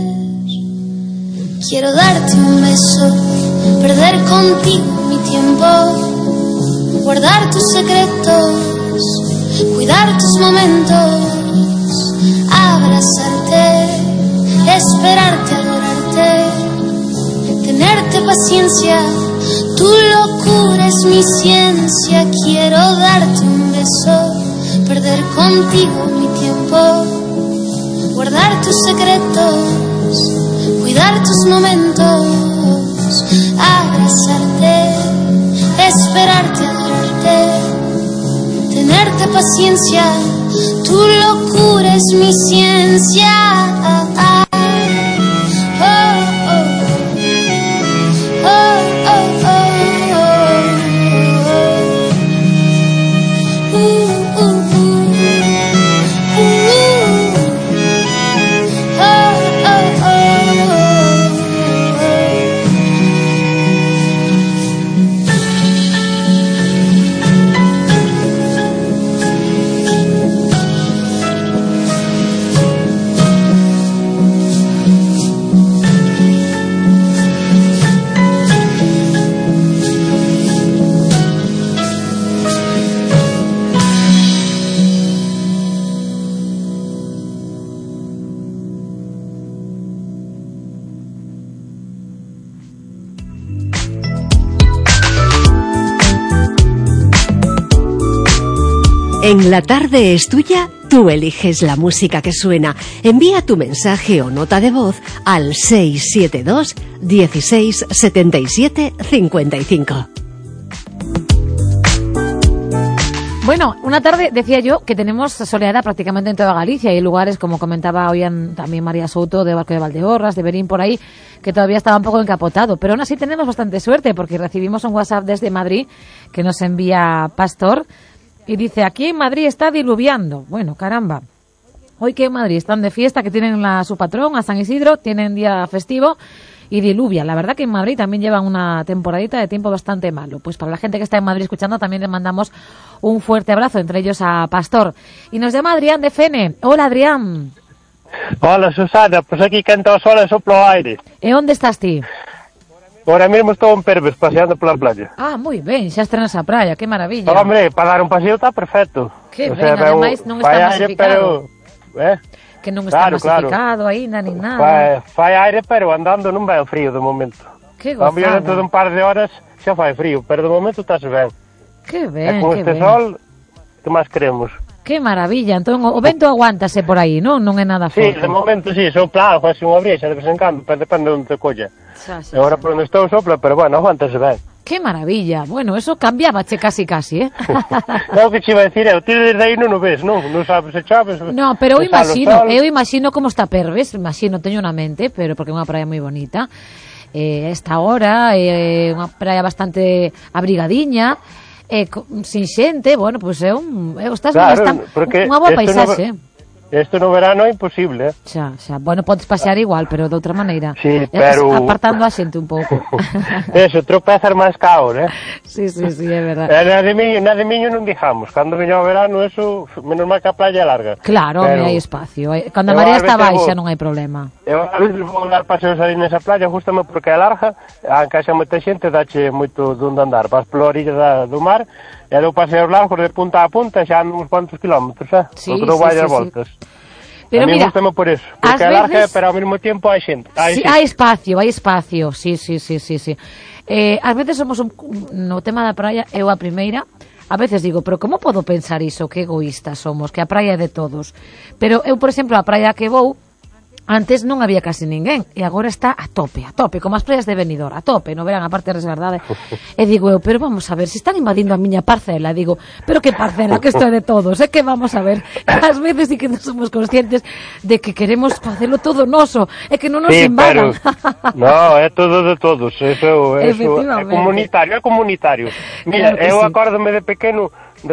Speaker 16: Quiero darte un beso, perder contigo mi tiempo, guardar tus secretos, cuidar tus momentos, abrazarte, esperarte, adorarte, tenerte paciencia, tu locura es mi ciencia. Quiero darte un beso, perder contigo mi tiempo, guardar tus secretos, cuidar tus momentos, abrazarte, esperarte, adorarte, tenerte paciencia, tu locura es mi ciencia.
Speaker 2: En La Tarde es Tuya, tú eliges la música que suena. Envía tu mensaje o nota de voz al 672 16 77 55.
Speaker 3: Bueno, una tarde, decía yo, que tenemos soleada prácticamente en toda Galicia. Hay lugares, como comentaba hoy también María Souto, de Barco de Valdeorras, de Berín, por ahí, que todavía estaba un poco encapotado. Pero aún así tenemos bastante suerte, porque recibimos un WhatsApp desde Madrid que nos envía Pastor y dice: aquí en Madrid está diluviando. Bueno, caramba. Hoy que en Madrid están de fiesta, que tienen a su patrón, a San Isidro, tienen día festivo y diluvia. La verdad que en Madrid también llevan una temporadita de tiempo bastante malo. Pues para la gente que está en Madrid escuchando también les mandamos un fuerte abrazo, entre ellos a Pastor. Y nos llama Adrián de Fene. Hola, Adrián.
Speaker 17: Hola, Susana, pues aquí canta o sol e soplo o aire.
Speaker 3: E onde estás ti?
Speaker 17: Ahora mesmo estou en Perves, paseando pola playa.
Speaker 3: Ah, moi ben, xa estrenas a praia, que maravilla.
Speaker 17: Hombre, para dar un paseo está perfecto.
Speaker 3: Que ben, ademais non está masificado. Que non está masificado aínda, nin nada.
Speaker 17: Fai aire, pero andando non vai o frío de momento.
Speaker 3: Que gozada.
Speaker 17: Dentro de un par de horas xa fai frío, pero de momento estáse ben.
Speaker 3: Que ben,
Speaker 17: e con este sol, que máis queremos?
Speaker 3: Que maravilla, entón o vento aguántase por aí, non? Non é nada forte.
Speaker 17: Sí, de momento sí, sopla algo, así unha brexa de vez en cando, pero depende de onde te colla. E agora por onde estou sopla, pero bueno, aguántase ben.
Speaker 3: Que maravilla, bueno, eso cambiabache casi, eh?
Speaker 17: Non, que che iba a decir, ti desde aí non o ves, non? Non sabes se chaves.
Speaker 3: No, pero eu imagino como está Perves, imagino, teño na mente, pero porque é unha praia moi bonita. esta hora, unha praia bastante abrigadiña, sin xente, bueno, pois estás unha boa paisaxe.
Speaker 17: Isto no verano é imposible.
Speaker 3: Xa, bueno, podes pasear igual, pero de outra maneira.
Speaker 17: Sí, pero...
Speaker 3: Apartando a xente un pouco.
Speaker 17: Eso, tropezas máis caos,
Speaker 3: Sí, é verdad.
Speaker 17: Na de Miño non dixamos. Cando veño o verano, eso, menos mal que a playa é larga.
Speaker 3: Claro, pero... hai espacio. Cando a marea está baixa non hai problema.
Speaker 17: Eu a veces vou dar paseos ali nesa playa, justamente porque é larga, a encaixa moita xente, dache moito donde andar. Vas pola orilla do mar, e dou paseos largos de punta a punta, xa uns cuantos kilómetros,
Speaker 3: Sí,
Speaker 17: porque non vai dar voltas.
Speaker 3: Pero
Speaker 17: a mí
Speaker 3: mira,
Speaker 17: gustame por eso, porque é larga, pero ao mesmo tempo hai xente.
Speaker 3: Hai espacio, sí. Ás veces somos no tema da praia, eu a primeira, a veces digo, pero como podo pensar iso, que egoístas somos, que a praia é de todos. Pero eu, por exemplo, a praia que vou, antes non había casi ninguén, e agora está a tope, como as praias de Benidorm, a tope, no verán, a parte resguardada. E digo eu, pero vamos a ver, se están invadindo a miña parcela, digo, pero que parcela, que isto é de todos, que vamos a ver, ás veces sí que non somos conscientes de que queremos facelo todo noso, e que non nos invadan.
Speaker 17: No, é todo de todos, eso é comunitario. Mira, eu acórdome de pequeno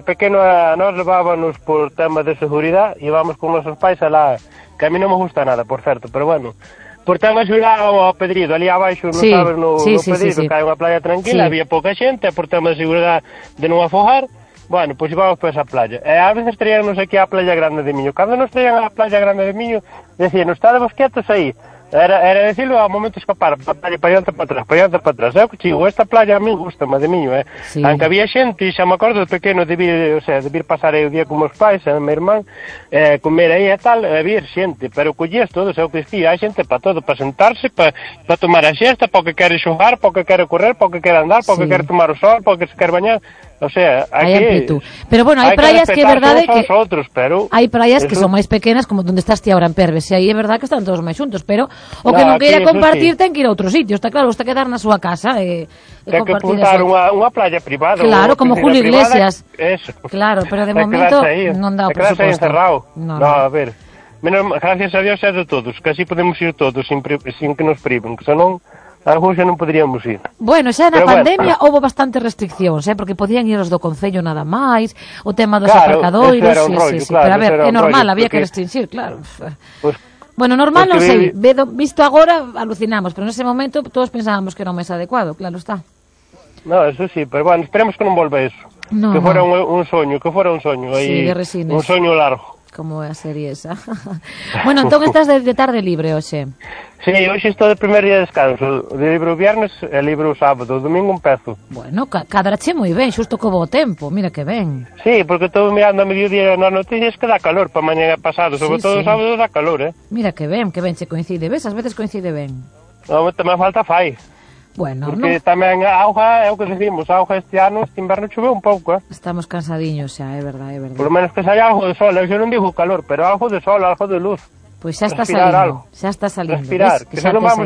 Speaker 17: a nós levábamos por tema de seguridade, íbamos con nosos pais alá, que a mí non me gusta nada, por certo, pero bueno, por ten a subir ao Pedrido, ali abaixo, no Pedrido, que hai unha playa tranquila, había pouca xente, por tema de seguridade de non afogar, bueno, pois íbamos por esa playa. E a veces traíanos aquí a Playa Grande de Miño. Cando nos traían a Playa Grande de Miño, decíanos, estádemos quietos aí. Era decirlo ao momento escapar, para adiante para atrás. Eu que chigo, esta playa a mí gusta, mas de Miño, Aunque había xente, xa me acordo de pequeno de vir pasar aí o día con meus pais, a meu irmán, comer aí e tal, había xente, pero collías todos, eu que dicía, hai xente para todo, para sentarse, para tomar a xesta, para o que quere xogar, para o que quere correr, para o que quere andar, para o que quere tomar o sol, para o que se quere bañar. O sea, aquí...
Speaker 3: Pero bueno, hai praias que é verdade que...
Speaker 17: pero...
Speaker 3: Hai praias que son máis pequenas, como onde estás ti ahora en Perves, e aí é verdade que están todos máis xuntos, pero o que non queira compartir ten que ir a outro sitio, está claro, está quedar na súa casa e
Speaker 17: ten que apuntar unha playa privada.
Speaker 3: Claro, como Julio Iglesias. Eso. Claro, pero de momento non dá o presuposto.
Speaker 17: No, a ver, gracias a Dios é de todos, que así podemos ir todos sin que nos priven, que senón algúns xa non poderíamos ir.
Speaker 3: Bueno, xa na pandemia houve bastantes restriccións, porque podían ir os do Concello nada máis, o tema dos aparcadoiros, sí, pero a ver, é normal, había que restringir, claro. Bueno, normal non sei, visto agora alucinamos, pero nese momento todos pensábamos que era o máis adecuado, claro está.
Speaker 17: No, eso sí, pero bueno, esperemos que non volve eso. Que fora un soño, aí, un soño largo.
Speaker 3: Como é a serie esa. Bueno, entón estás de tarde libre hoxe.
Speaker 17: Sí, hoxe estou de primer día de descanso. De libro viernes e libro sábado. Domingo empezo.
Speaker 3: Bueno, cadrache moi ben, xusto co bo tempo. Mira que ben.
Speaker 17: Sí, porque estou mirando a mediodía nas noticias que dá calor para mañá pasado. Sobre todo o sábado dá calor,
Speaker 3: Mira que ben che coincide. Ves, ás veces coincide ben.
Speaker 17: Non, tamén falta fai.
Speaker 3: Bueno,
Speaker 17: porque tamén a auga é o que decimos, a auga este ano, este inverno choveu un pouco,
Speaker 3: Estamos cansadinhos xa, é verdade.
Speaker 17: Por lo menos que saia algo de sol, eu non digo calor, pero algo de sol, algo de luz.
Speaker 3: Pois xa está salindo,
Speaker 17: Respirar, que non vamos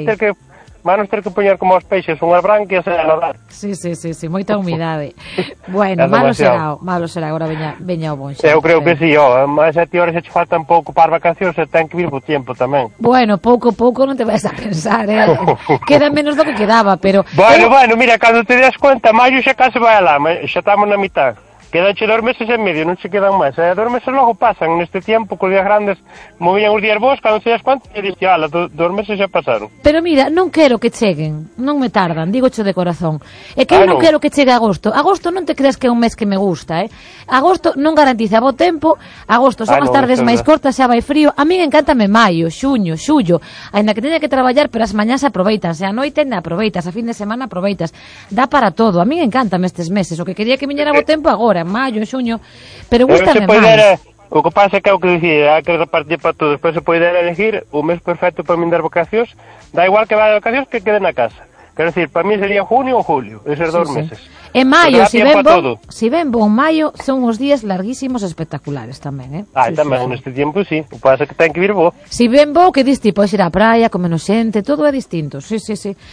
Speaker 17: ter que poñer como os peixes unhas branquias e a nadar.
Speaker 3: Sí, moita humidade. Bueno, malo será agora veña o bon xa.
Speaker 17: Eu creo que sí, mas a ti ahora xa te faltan pouco para vacacións e ten que vir po tempo tamén.
Speaker 3: Bueno, pouco non te vais a pensar, Queda menos do que quedaba, pero...
Speaker 17: Bueno, mira, cando te das cuenta, maio xa case vai alá, xa estamos na mitad. Quedanche 2 meses e medio, non se quedan máis. 2 meses logo pasan, neste tempo, cos días grandes, movían os días vos, cando se das cuenta, e diste, 2 meses xa pasaron.
Speaker 3: Pero mira, non quero que cheguen, non me tardan, digocho de corazón. É que eu non quero que chegue agosto. Agosto non te creas que é un mes que me gusta, Agosto non garantiza bo tempo, agosto son as tardes máis cortas, xa vai frío. A min encántame maio, xuño, xullo, aínda que teña que traballar, pero as mañás aproveitas, e a noite ainda aproveitas, a fin de semana aproveitas. Dá para todo, a min encántame estes meses, o que quería que viñera bo tempo agora, en maio, en xuño, pero gústame máis.
Speaker 17: O que pasa é que é o que dicía, hai que repartir para todos, despois se pode elegir o mes perfecto para min dar vacacións, dá igual que vá de vacacións que quede na casa. Quero dicir, para mí sería junio ou julio, eses 2 meses.
Speaker 3: En maio, se ven bon maio, son os días larguísimos espectaculares tamén,
Speaker 17: Tamén, neste tempo, sí. O que pasa é que ten que vir bo.
Speaker 3: Se ven bo, que diste, podes ir á praia, con menos xente, todo é distinto, sí.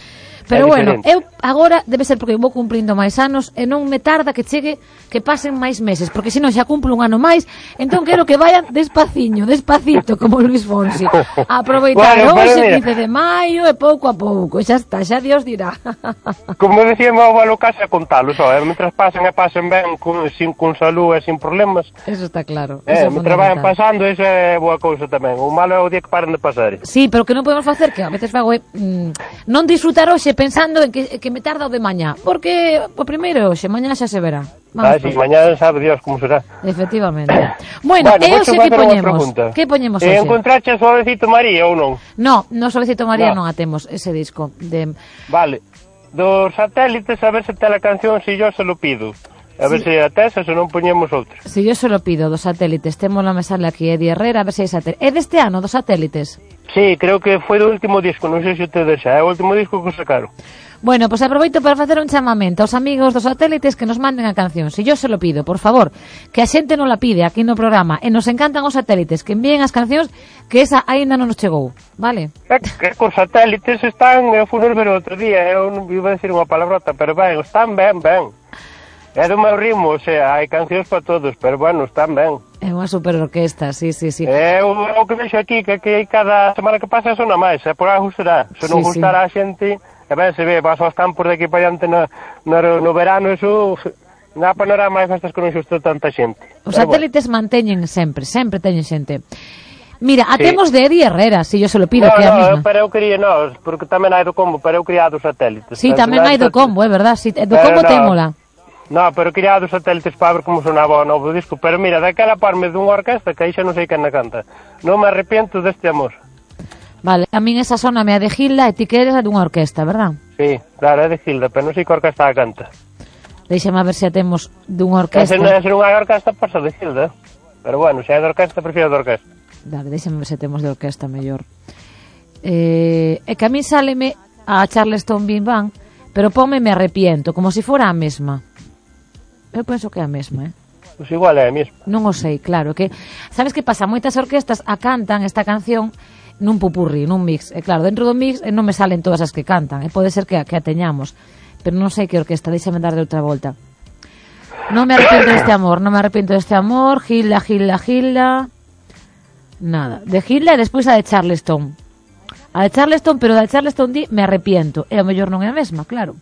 Speaker 3: Pero bueno, eu agora debe ser porque vou cumprindo máis anos e non me tarda que chegue que pasen máis meses, porque senón xa cumplo un ano máis, entón quero que vayan despacito, como Luis Fonsi. Aproveitar hoxe, 15 de maio, e pouco a pouco, xa está, xa Dios dirá.
Speaker 17: Como decía meu avalo, casa contalo, só, mentras pasen ben, con salud e sin problemas.
Speaker 3: Eso está claro.
Speaker 17: Mentras vayan pasando, eso é boa cousa tamén. O malo é o día que paren de pasar.
Speaker 3: Sí, pero que non podemos facer, que a veces fago non disfrutar hoxe pensando en que me tarda o de mañá, porque o primeiro hoxe, mañá xa se verá.
Speaker 17: Sí, mañá sabe Dios como será.
Speaker 3: Efectivamente. Bueno, e hoxe que poñemos? Que poñemos hoxe?
Speaker 17: Encontraste Suavecito María ou non?
Speaker 3: No Suavecito María non a temos, ese disco.
Speaker 17: Vale. Dos Satélites, a ver se te la canción Si yo se lo pido. A ver se a tes, se non poñemos outra.
Speaker 3: Si yo se lo pido, dos Satélites. Temos la mesala aquí, Eddie Herrera, a ver se hai Satélites. É deste ano, dos Satélites?
Speaker 17: Sí, creo que foi do último disco, non sei se te deixa, é o último disco que sacaron.
Speaker 3: Bueno, pues aproveito para facer un chamamento aos amigos dos Satélites que nos manden a canción. Si yo se lo pido, por favor, que a xente non la pide aquí no programa, e nos encantan os Satélites, que envíen as cancións, que esa aínda non nos chegou, vale?
Speaker 17: Que cos Satélites están, eu fui ver outro día, eu non iba a decir unha palabrota, pero ben, están ben. É do meu ritmo, o sea, hai cancións para todos, pero bueno, están ben.
Speaker 3: É unha super orquesta, sí.
Speaker 17: É o que vexo aquí, que cada semana que pasa sona máis, é por algo será. Se non gustará a xente, e ben se ve, vas aos campos de aquí para diante no verano, eso, na panorama hai festas que non xusto tanta xente.
Speaker 3: Os Satélites manteñen sempre teñen xente. Mira, temos de Eddie Herrera, si yo se lo pido, que é a mesma.
Speaker 17: Pero eu quería, porque tamén hai do combo, pero eu quería dos Satélites.
Speaker 3: Sí, tamén hai do combo, é verdad, do combo témola.
Speaker 17: No, pero quería dos Satélites para ver como sonaba o novo disco. Pero mira, daquela parme dunha orquesta que aí xa non sei quen na canta. Non me arrepiento deste amor.
Speaker 3: Vale, a min esa soname a de Gilda e ti que eres a dunha orquesta, verdad?
Speaker 17: Sí, claro, é de Gilda, pero non sei que orquesta a canta.
Speaker 3: Deixame a ver se a temos dunha orquesta.
Speaker 17: Se non é unha orquesta, pasa de Gilda. Pero bueno, se é de orquesta, prefiro de orquesta.
Speaker 3: Dale, deixame ver se temos de orquesta mellor. É que a min sáleme a Charleston Bing Bang, pero ponme Me arrepiento, como se fora a mesma. Eu penso que é a mesma,
Speaker 17: Pois igual é a mesma.
Speaker 3: Non o sei, claro, que sabes que pasa, moitas orquestas a cantan esta canción nun pupurri, nun mix, e claro, dentro do mix non me salen todas as que cantan, e pode ser que a teñamos, pero non sei que orquesta, deixame dar de outra volta. Non me arrepiento deste amor, Gilda, nada, de Gilda e despois a de Charleston, pero da Charleston di Me arrepiento, e ao mellor non é a mesma, claro.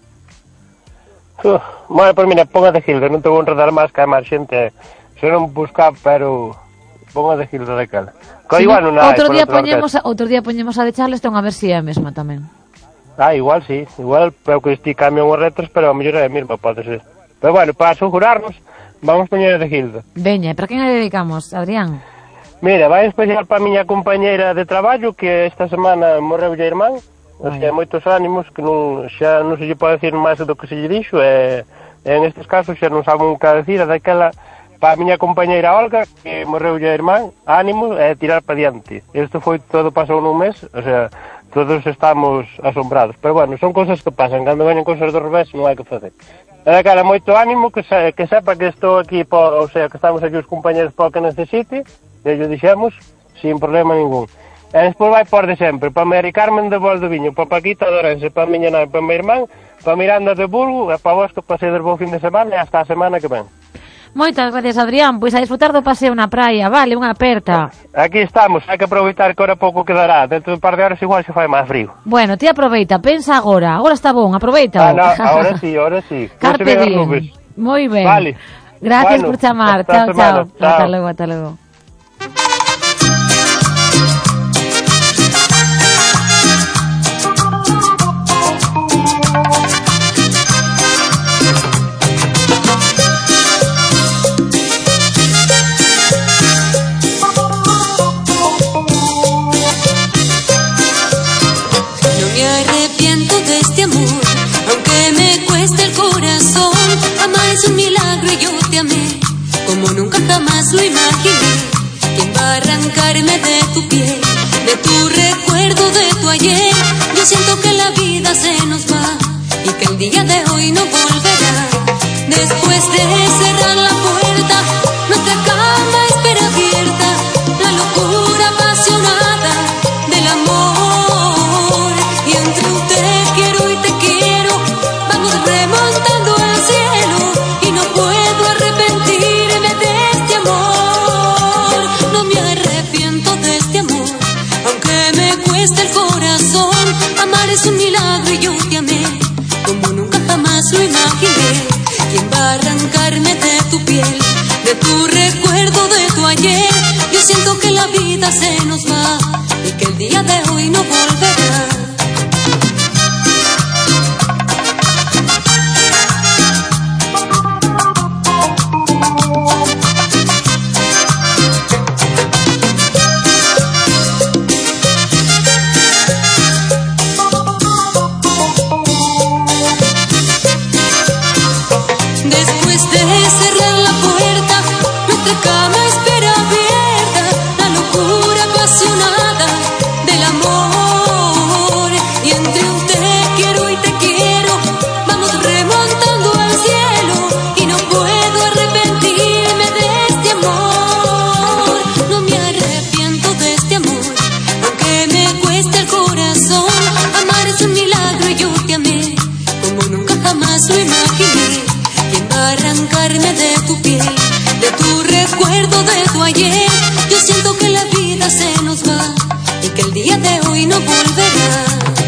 Speaker 17: Bueno, pues mira, ponga de Gilda, non te vou enredar máis que a máis xente, se non buscar, pero ponga de Gilda daquela.
Speaker 3: Sí, igual non hai. Outro día poñemos a de Charleston a ver se é a mesma tamén.
Speaker 17: Igual sí, igual creo que este cambio os retros, pero a mellor é a mesma, pode ser. Pero bueno, para asegurarnos, vamos poñer a de Gilda.
Speaker 3: Veña, para quen a dedicamos, Adrián?
Speaker 17: Mira, vai especial para a miña compañeira de traballo, que esta semana morreu a irmán. O sea, moitos ánimos que xa non se lle pode decir máis do que se lle dixo, e en estes casos xa non saben o que decir, daquela para a miña compañeira Olga, que morreu a irmán, ánimo e tirar para diante. Isto foi todo pasou nun mes, o sea, todos estamos asombrados, pero bueno, son cosas que pasan, cando veñen cosas do revés non hai que facer. E daquela moito ánimo, que sepa que estou aquí, o sea, que estamos aquí os compañeros para o que necesite, e yo dixemos, sin problema ningún. E despois vai por de sempre, para Mary Carmen de Valdoviño, para Paquita de Orense, para a miña nai, para a meu irmán, para Miranda de Burgo, e para vos que pasedes bo fin de semana e hasta a semana que ven.
Speaker 3: Moitas gracias, Adrián, pois a disfrutar do paseo na praia, vale, unha aperta.
Speaker 17: Aquí estamos, hai que aproveitar que ahora pouco quedará, dentro de un par de horas igual se fai máis frío.
Speaker 3: Bueno, ti aproveita, pensa agora está bon, aproveita.
Speaker 17: Ahora sí.
Speaker 3: Carpe diem. Moi ben.
Speaker 17: Vale.
Speaker 3: Gracias por chamar, chao. Hasta luego.
Speaker 1: Es un milagro y yo te amé como nunca jamás lo imaginé. ¿Quién va a arrancarme de tu piel, de tu recuerdo, de tu ayer? Yo siento que la vida se nos va y que el día de hoy no volverá. Después de cerrar la puerta, nuestra cama espera abierta, la locura apasionada del amor. Y entre un te quiero y de tu recuerdo de tu ayer. Yo siento que la vida se nos va y que el día de hoy no volverá. Después de cerrar la puerta, nuestra cama espera abierta, la locura apasionada del amor. Y entre un te quiero y te quiero, vamos remontando al cielo. Y no puedo arrepentirme de este amor. No me arrepiento de este amor, aunque me cueste el corazón. Amar es un milagro y yo te amé como nunca jamás lo imaginé. ¿Quién va a arrancarme de tu piel, de tu recuerdo de tu ayer? Yo siento que la vida se nos va y que el día de hoy no volverá.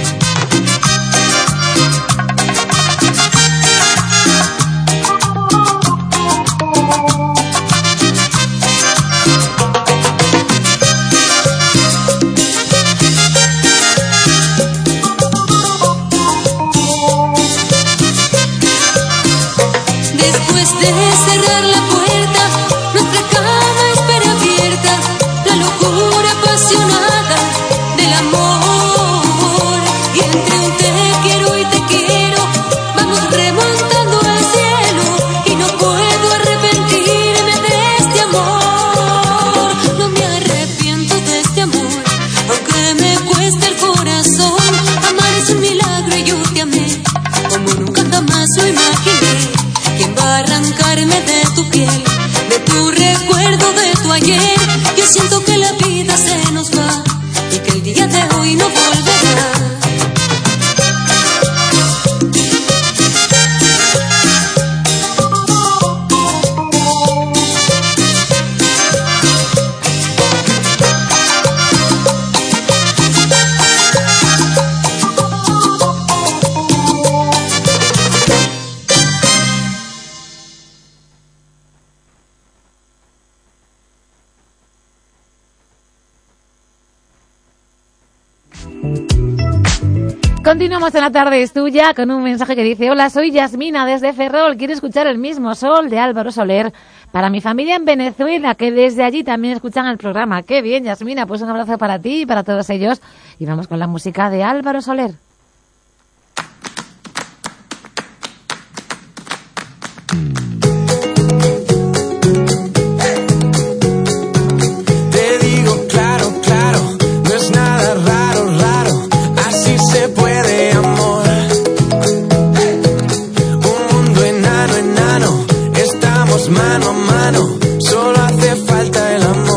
Speaker 1: Después de cerrar la puerta, nuestra cama espera abierta, la locura apasionada del amor. Y entre un te quiero y te quiero, vamos remontando al cielo. Y no puedo arrepentirme de este amor. No me arrepiento de este amor, aunque me cueste el corazón. Amar es un milagro y yo te amé como nunca jamás lo imaginé. ¿Quién va a arrancarme de tu piel, de tu recuerdo de tu ayer? Yo siento que la vida se nos va y que el día de hoy no volverá.
Speaker 3: Continuamos en La Tarde es Tuya con un mensaje que dice: hola, soy Yasmina desde Ferrol, quiero escuchar El mismo sol de Álvaro Soler para mi familia en Venezuela, que desde allí también escuchan el programa. Qué bien, Yasmina, pues un abrazo para ti y para todos ellos. Y vamos con la música de Álvaro Soler.
Speaker 18: Te digo claro, claro, no es nada raro, raro, así se puede, amor. Un mundo enano, enano, estamos mano a mano, solo hace falta el amor.